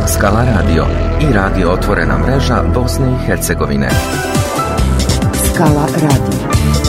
Skala Radio i radio Otvorena mreža Bosne i Hercegovine. Skala Radio.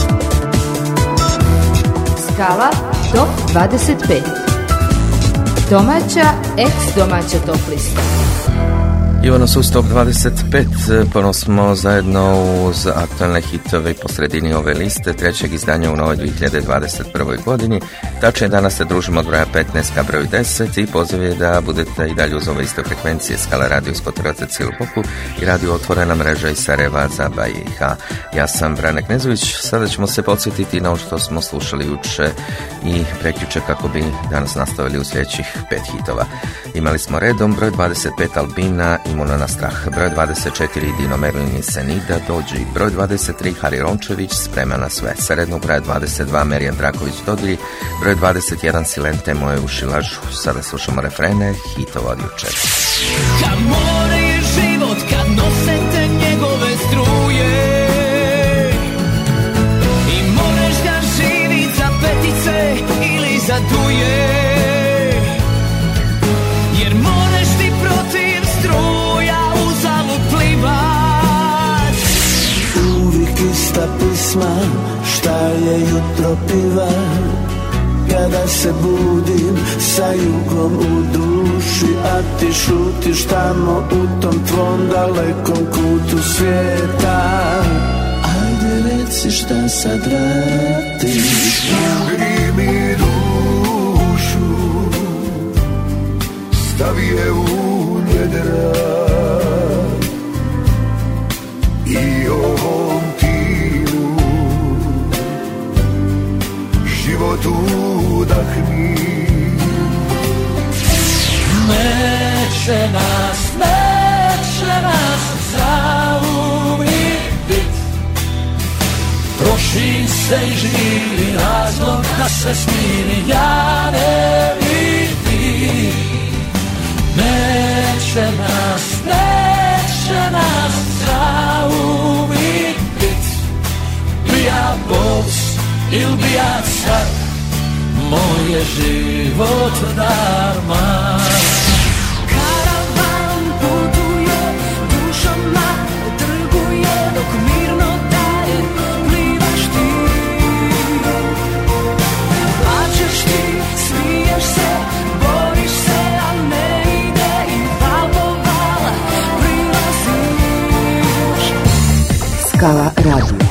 Skala Top 25. Domaća, ex-domaća top lista. I ono su Top 25, ponovno smo zajedno uz aktualne hitove po sredini ove liste, trećeg izdanja u novoj 2021. godini. Tačnije danas se družimo od broja 15 ka broju 10 i poziv je da budete i dalje uz ove iste frekvencije Skala Radio iz Kotora za cijelu Boku i radio Otvorena mreža iz Sarajeva za BiH. Ja sam Brane Knezović, sada ćemo se podsjetiti na ono što smo slušali juče i prekjuče kako bi danas nastavili u sljedećih 5 hitova. Imali smo redom broj 25 Albina, Imuno na strah, broj 24 Dino Merlin i Senida Dođi, broj 23 Hari Rončević Sprema na sve, sa rednog broja 22 Merijan Draković Dodri, broj 21 Silente moje uši lažu. Sada slušamo refrene hitova od jučer. Kad more je život, kad nosete njegove struje i moraš da živi za petice ili za duje, jer moraš ti protiv struja uzalud plivat. Uvijek ista pisma, šta je jutro piva, kada se budim sa jugom u duši, a ti šutiš tamo u tom tvom dalekom kutu svijeta. Ajde reci šta sad radiš. Ugri mi dušu, stavi je u njedra i ovom tilu život udahni. Neće nas zauvijek bit, troši se i živi razlog da se smiri, ja ne vidim. Neće nas zauvijek bit, bija boss il bija car, moj je život darma. Karavan putuje, dušama trguje, dok mirno dalje plivaš ti. Plačeš ti, smiješ se, boriš se, a ne ide i val po val prilaziš. Skala Radio.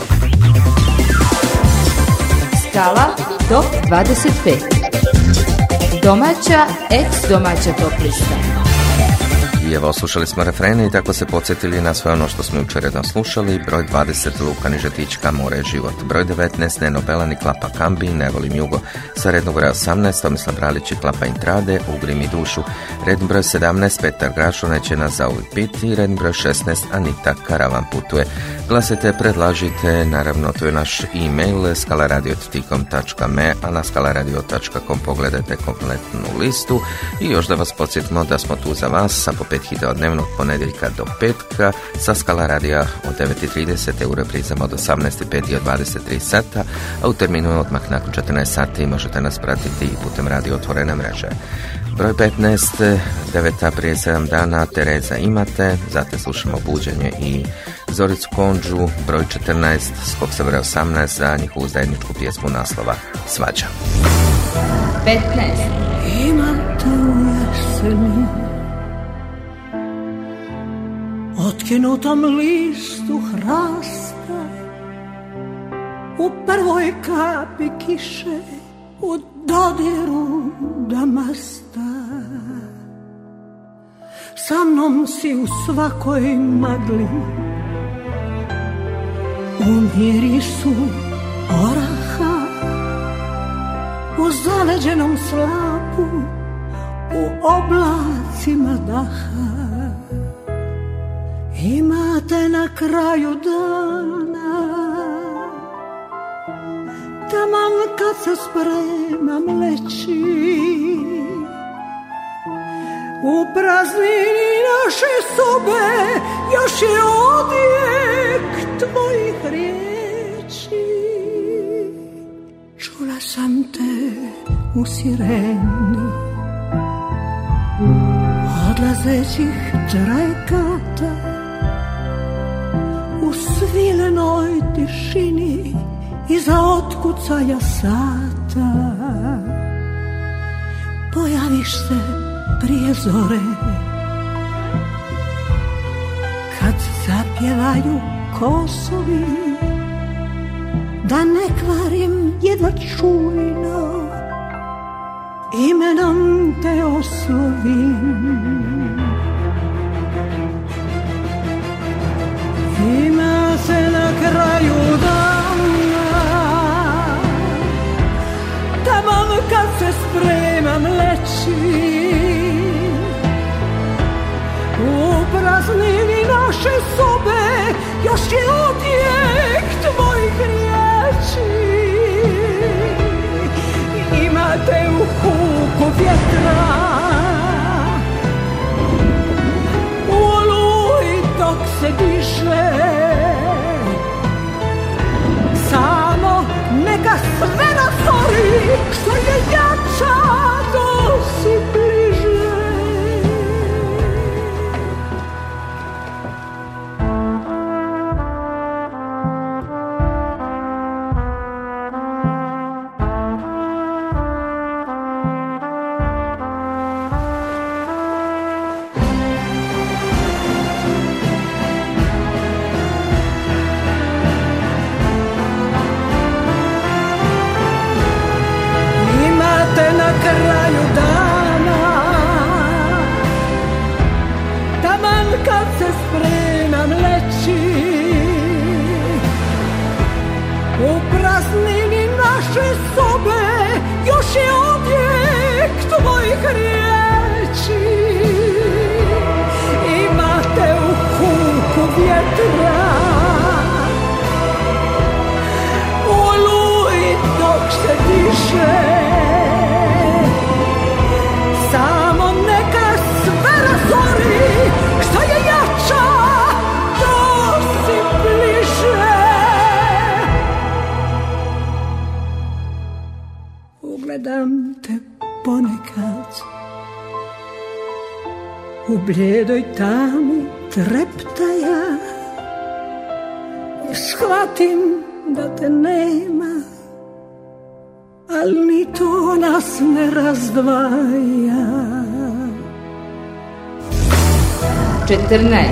Skala Top 25. Domaća, ex-domaća top lista. I evo, slušali smo refrene i tako se podsjetili na sve ono što smo jučer redno slušali. Broj 20 Luka Nižetićka, More je život. Broj 19 Neno Belani, Klapa Kambi, Ne volim jugo. Sa rednog broja 18 Tomislav Bralić i Klapa Intrade, Ugri mi dušu. Redni broj 17 Petar Grašo, Neće nas zauvijek biti. Redni broj 16 Anita Karavan putuje. Glasite, predlažite, naravno to je naš e-mail skalaradio@com.me, a na skalaradio.com pogledajte kompletnu listu. I još da vas podsjetimo da smo tu za vas sa po 5 hitova dnevnog ponedjeljka do petka, sa Skala radija od 9:30 u reprizama od 18:05 i od 23 sata, a u terminu odmah nakon 14 sati možete nas pratiti i putem radio Otvorene mreže. Broj 15, 9. prije 7 dana, Tereza imate, zatim slušamo Buđenje i Zoricu Konđu, broj 14, skok sa broja 18 za njihovu zajedničku pjesmu naslova Svađa. 15. Imate u jeseni, otkinutom listu hrasta, u prvoj kapi kiše, u dodiru damasta. Sa mnom si u svakoj magli, u mirisu oraha, u zaleđenom slapu, u oblacima daha. Imate na kraju dana, taman kad se spremam leći, u praznini naše sobe još je odjek tvojih riječi. Čula sam te u sireni, odlazi prolazećih trajekata u svilenoj tišini iza otkucaja sata pojaviš se prije zore kad zapjevaju kosovi, da ne kvarim jedva čujno, imenom te oslovim. Ima se na kraju dana, taman kad se spremam leći, u praznini naše sobe još je odjek tvojih riječi. Imate u huku vjetra, u oluji dok se diše, samo neka sve razori, što je jača dosi bliže. Kraju dana, taman kad se spremam leći, u praznini naše sobe još je odjek tvojih riječi. Imate u huku vjetra, u oluji dok se diše, samo neka sve razori, što je jača, to si bliže. Ugledam te ponekad u bljedoj tami treptaja i shvatim da te nema, al ni to nas ne razdvaja. 14.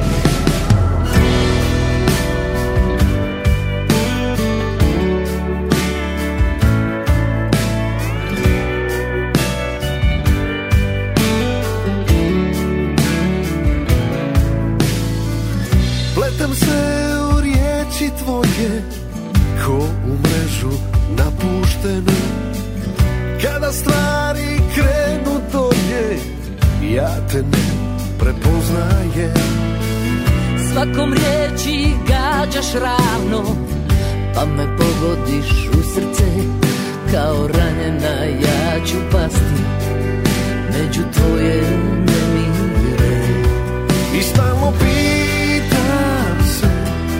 Pletem se u riječi tvoje ko u mrežu napuštenu. Kada stvari krenu dolje, ja te ne prepoznajem. Svakom riječi gađaš ravno, pa me pogodiš u srce. Kao ranjena ja ću pasti među tvoje nemire. I stalno pitam se,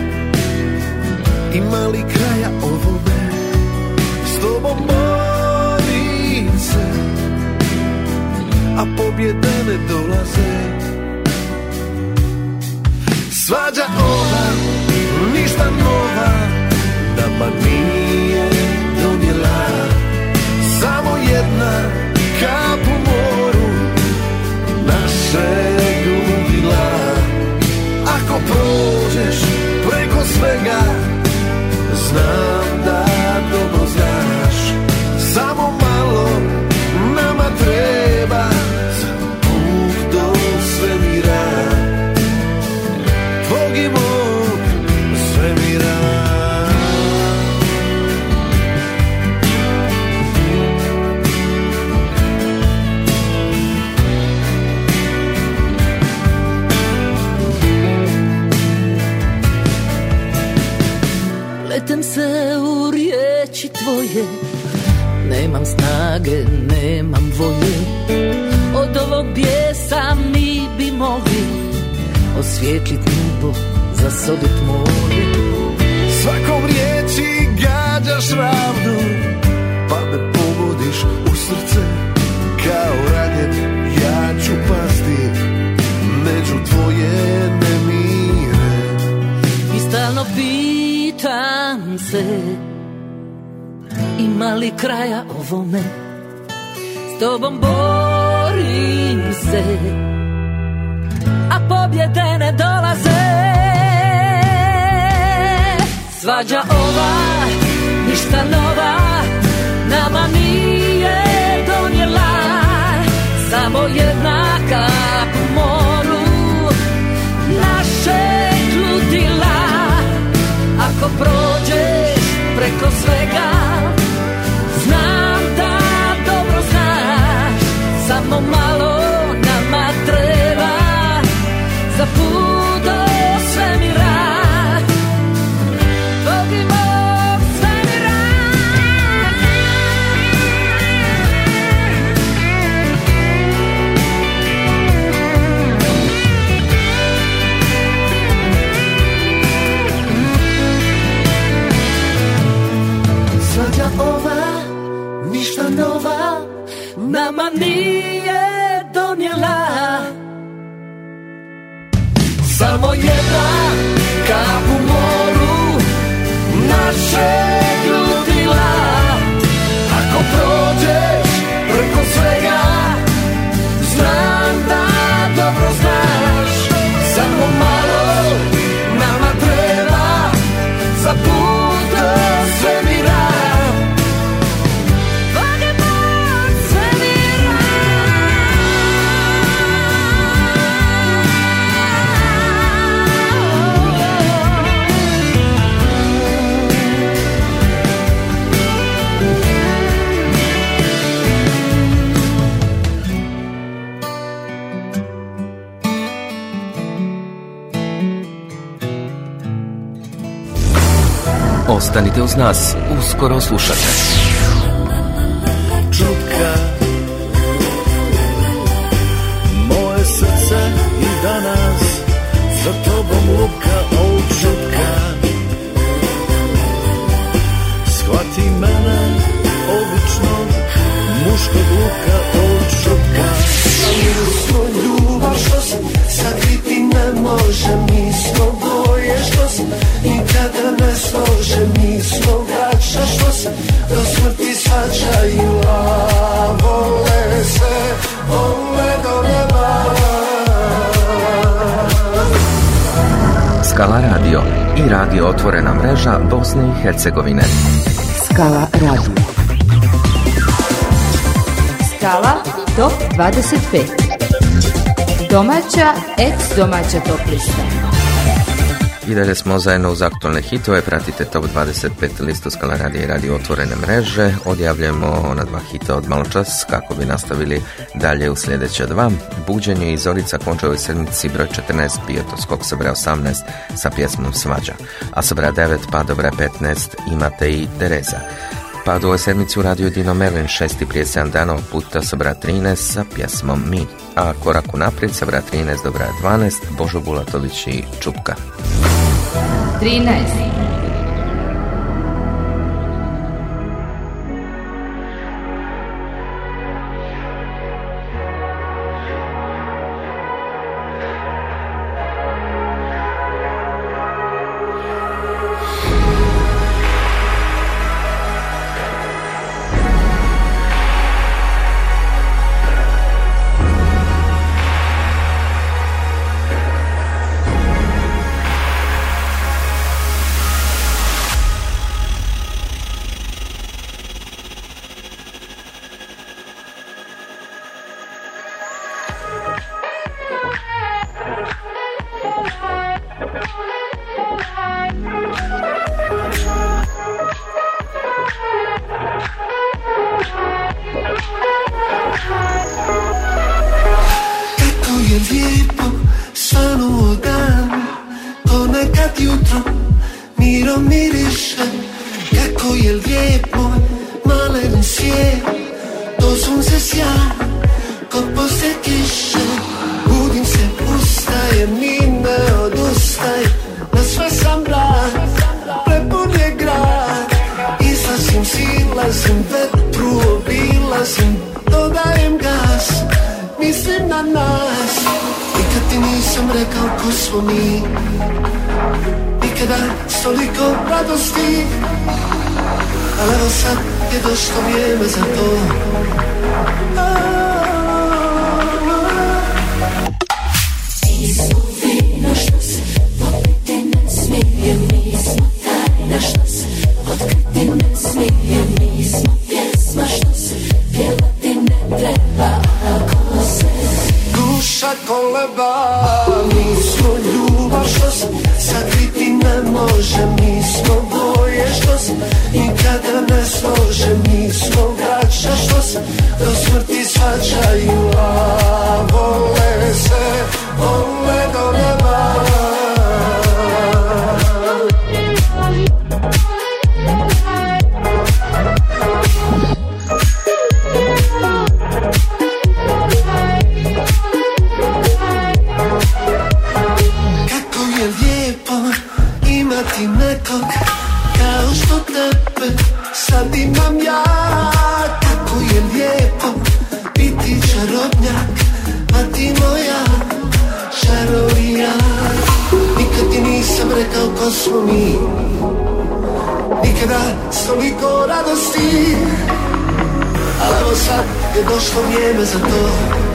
ima li kraja ovome? S tobom borim se, a pobjede ne dolaze. Svađa ova, ništa nova, nama nije donijela. Samo jedna kap u moru našeg ludila. Ako prođeš preko svega, znam da dobro znaš. Samo malo nama treba za put do svemira, tvog i mog svemira. Pletem se u riječi tvoje, nemam snage, nemam volje. Od ovog bijesa mi bi mogli osvijetlit nebo, zasodit more. Svakom riječi gađaš ravno, pa me pogodiš u srce. Kao ranjen ja ću pasti li kraja ovome, s tobom borim se, a pobjede ne dolaze. Svađa ova, ništa nova, nama nije donijela, samo jedna kap u moru našeg ludila. Ako prođeš preko svega, znam da dobro znaš, samo malo nama treba za put do svemira. Ova, ništa nova, nama nije donijela, samo jedna kap u moru našeg ludila. Ako prođeš preko svega, znam da dobro znaš, samo malo nama treba za put do svemira. Ostanite uz nas, uskoro slušate. Čutka, moje srce i danas za tobom luka, o čutka. Shvati mene, običnog muškog luka, o čutka. Samo ljubav što se sakriti ne može, mi smo dvoje što se nikada ne slože, mi smo braća što se do smrti svađaju, a vole se, vole do neba. Skala radio i radio Otvorena mreža Bosne i Hercegovine. Skala radio. Skala Top 25. Domaća, ex-domaća top lista. I dalje smo zajedno uz aktualne hitove, pratite Top 25 listu Skala radija i radio Otvorene mreže. Odjavljujemo ona dva hita od malo čas kako bi nastavili dalje u sljedeća dva. Buđenje i Zorica končaju u sedmici broj 14, Pijeto skok sa broj 18 sa pjesmom Svađa, a sa broj 9 pa do broj 15 imate i Tereza. Pa do ovoj sedmici u radiju Dino Merlin 6. prije 7 dana puta sa broj 13 sa pjesmom Mi, a korak unaprijed sa broj 13 do broj 12 Božo Bulatović i Čupka. 13. Nikada s toliko radosti ali evo sad je došlo vrijeme za to. Mi smo vino što se popiti ne smije, mi smo tajna što se otkriti ne smije, mi smo pjesma što se pjevati ne treba, ako se duša koleba. Mi smo ljubav što se sakriti ne može, mi smo boje što se nikada ne slože, mi smo braća što se do smrti svađaju, a vole se, vole do neba. Kako je lijepo imati nekog kao što tebe sad imam ja. Kako je lijepo biti čarobnjak, a ti moja čarovija. Nikad ti nisam rekao ko smo mi, nikada s toliko radosti, ali evo sad je došlo vrijeme za to.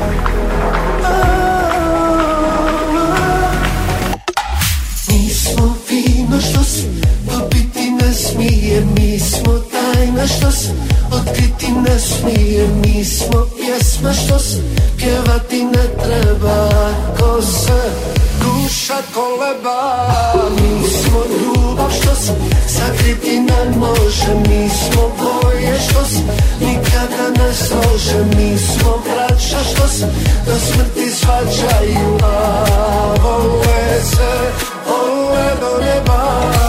Mi smo vino što se popiti ne smije, mi smo tajna što se otkriti ne smije, mi smo pjesma što se pjevati ne treba, ako se duša koleba. Mi smo ljubav što se sakriti ne može, mi smo boje što se nikada ne slože, mi smo braća što se do smrti svađaju, a vole se, vole do neba.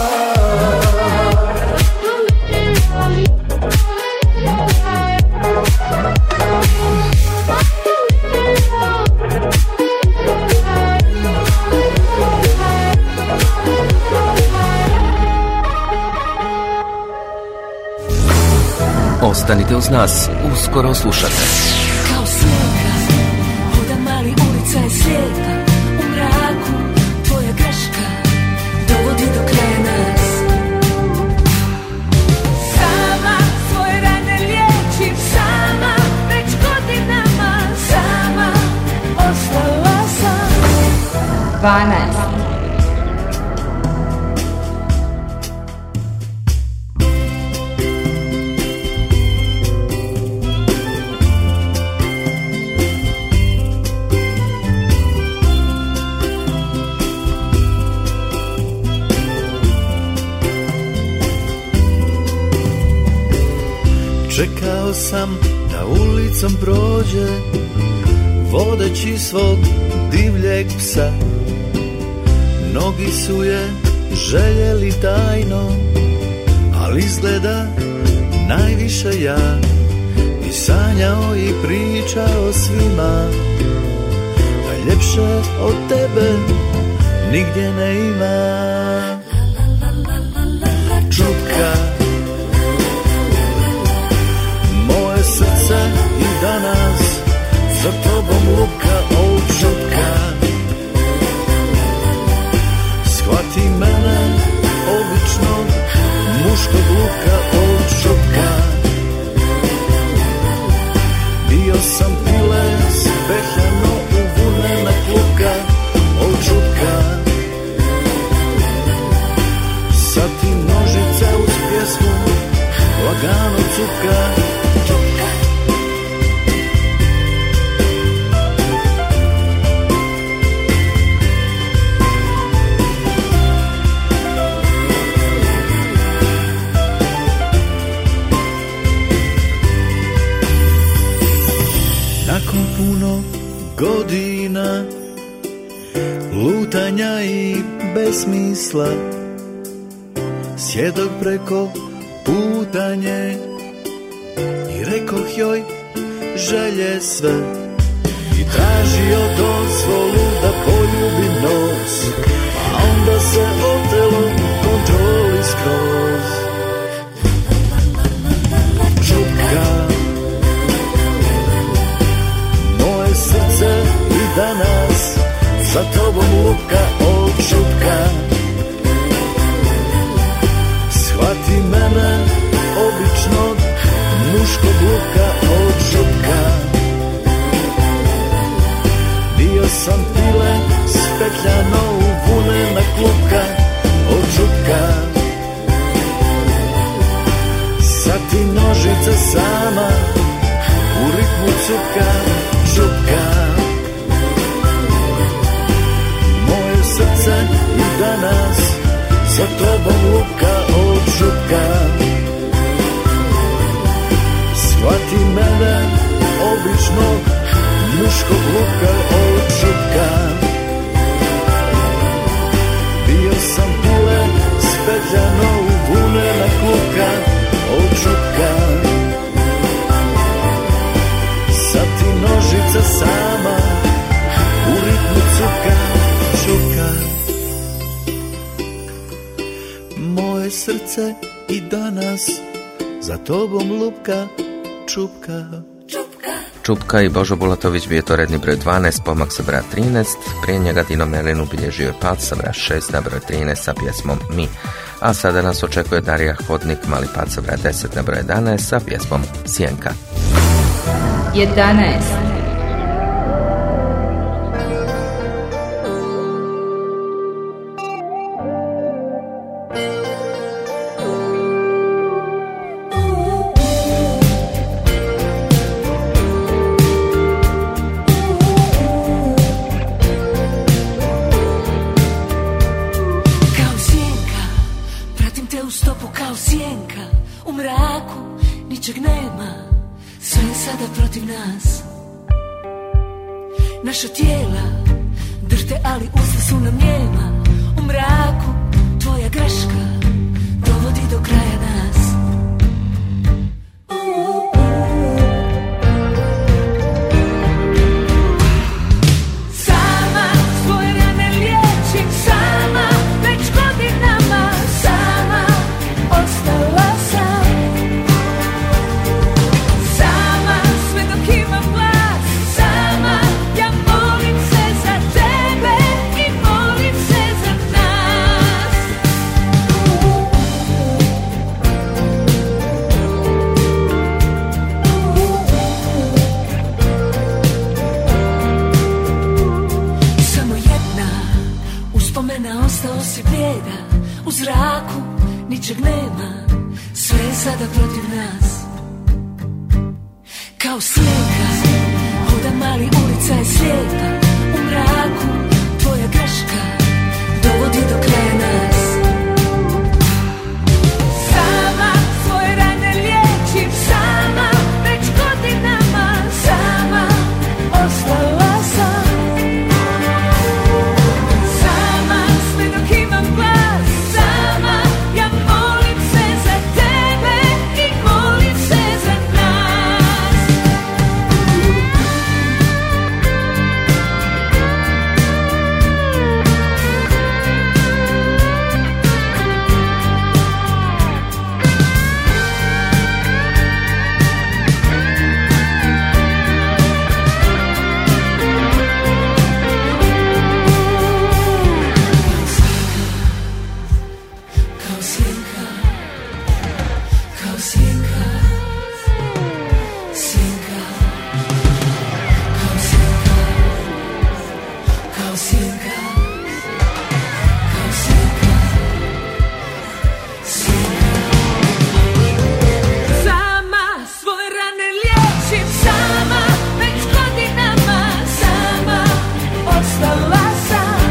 Ostanite uz nas, uskoro slušate. Kao slijeka, hoda mali, ulica je slijepa. U mraku, tvoja greška dovodi do kraja nas. Sama svoje rane liječim, sama već godinama, sama ostala sam. 12. Čekao sam da ulicom prođe, vodeći svog divljeg psa. Mnogi su je željeli tajno, ali izgleda najviše ja. I sanjao i pričao svima, a ljepše od tebe nigdje ne ima. Čutka, moje srce i danas za tobom luka od čutka. Shvati mene običnog muškog luka od čutka. Bio sam piles, pehljano uvunena kluka od čutka. Sad ti nožice uz pjesmu lagano cuka. Nakon puno godina lutanja i besmisla, sjedok preko putanje i rekoh joj želje sve i tražio dozvolu da poljubim nos, a onda se otelo kontroli skroz. Čutka, moje srce i danas za tobom luka od čutka. Shvati mene sam pile spetljano u vunena klupka od čupka. Sad ti nožica sama u ritmu cupka, čupka. Moje srce i danas za tobom lupka od čupka. Shvati mene običnog muškog lupka od čupka. Bio sam pile spetljano u vunena klupka od čupka. Sad ti nožica sama u ritmu cupka, čupka. Moje srce i danas za tobom lupka, čupka. Čupka i Božo Bulatović bio to redni broj 12, pomak sa broj 13, prije njega Dino Merlin ubilježio je pad sa broj 6 na broj 13 sa pjesmom Mi. A sada nas očekuje Darija Hodnik, mali pad sa broj 10 na broj 11 sa pjesmom Sjenka. 11. Naša tijela drhte, ali usta su nam njema. U mraku tvoja greška dovodi do kraja nas. Sama svoje rane liječim, sama već godinama, sama ostala sam. Sama sve dok imam glas, sama ja molim se za tebe i molim se za nas. Samo jedna uspomena, ostao si bijeda. U zraku ničeg nema, sve je sada protiv nas. Kao slijepa, hoda mali, ulica je slijepa. U mraku tvoja greška dovodi do kraja nas. Sama svoje rane liječim, sama već godinama, sama ostala sam. Sama sve dok imam glas, sama ja molim se za tebe i molim se za nas. Kao sjenka, kao sjenka, sjenka, kao sjenka, kao sjenka, kao sjenka, sjenka. Sama svoje rane liječim, sama već godinama, sama ostala sam.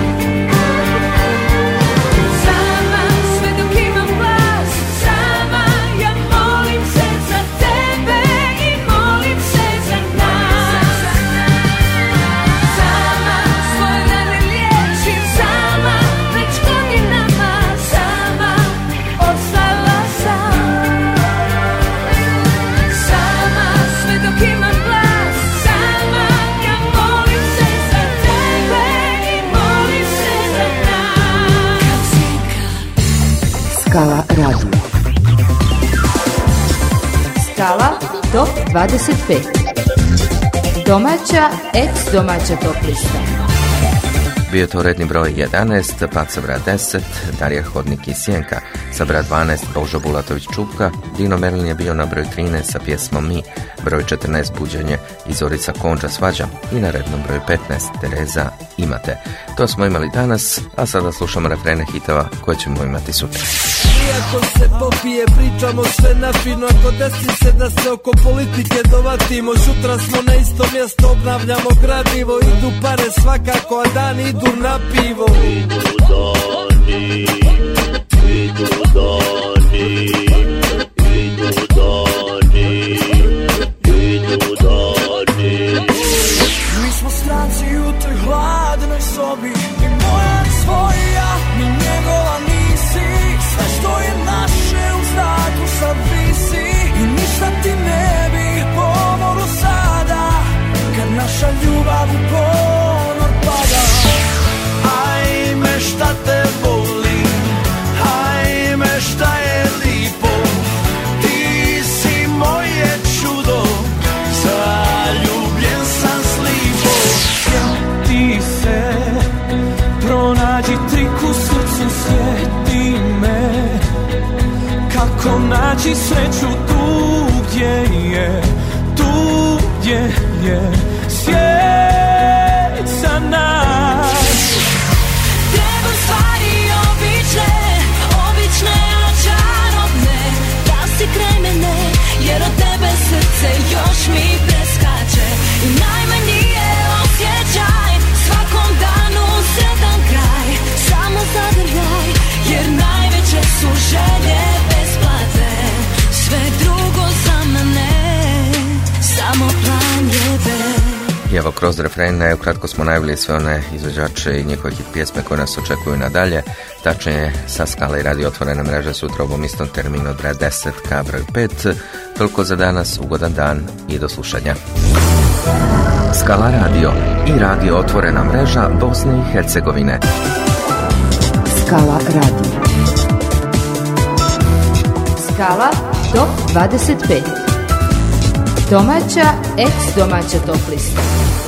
Sama sve dok imam glas, sama ja molim se za tebe i molim se za nas. Sama svoje rane liječim, sama već godinama, sama ostala sam. Sama sve dok imam glas, sama ja molim se za tebe i molim se za nas. Skala radio. Skala top 25. Domaća, ex domaća top lista. Bio je to redni broj 11, Paca brat 10, Darija Hodnik i Sjenka, sa brat 12 Božo Bulatović Čupka, Dino Merlin je bio na broj 13 sa pjesmom Mi, broj 14 Buđenje i Zorica Konđa Svađa i na rednom broju 15 Tereza Imate. To smo imali danas, a sada slušamo refrene hitova koje ćemo imati sutra. Iako se popije, pričamo sve na fino. Ako desi se da se oko politike dovatimo, sutra smo na isto mjesto, obnavljamo gradivo. Idu pare svakako, a dani idu na pivo. Idu dani, idu dani, idu dani, idu dani. Mi smo stranci u toj hladnoj sobi, ni moja ni svoja, ni njegova nisi. Sve što je naše u zraku sad visi i ništa ti ne bi pomoru sada, kad naša ljubav u ponor pada. Ajme šta te volim, ajme šta je lipo, ti si moje čudo, zaljubljen sam slipo. Sjeti se, pronađi trik u srcu, sjeti me, kako naći sreću tu gdje je, tu gdje je svijet za nas. Treba stvari obične, obične a čarobne, da si kraj mene, jer od tebe srce još mi preskače. I najmanji je osjećaj, svakom danu sretan kraj, samo zadrljaj, jer najveće su želje besplatne. Sve drugo za mene, samo plan jebe. I evo, kroz refrene ukratko smo najavili sve one izvođače i njihove hit pjesme koje nas očekuju nadalje. Tačnije sa Skala i Radio Otvorena mreža sutra u ovom istom terminu od broj 10 ka broj 5. Toliko za danas, ugodan dan i do slušanja. Skala Radio i Radio Otvorena mreža Bosne i Hercegovine. Skala Radio. Skala Top 25. Domaća, ex-domaća top lista.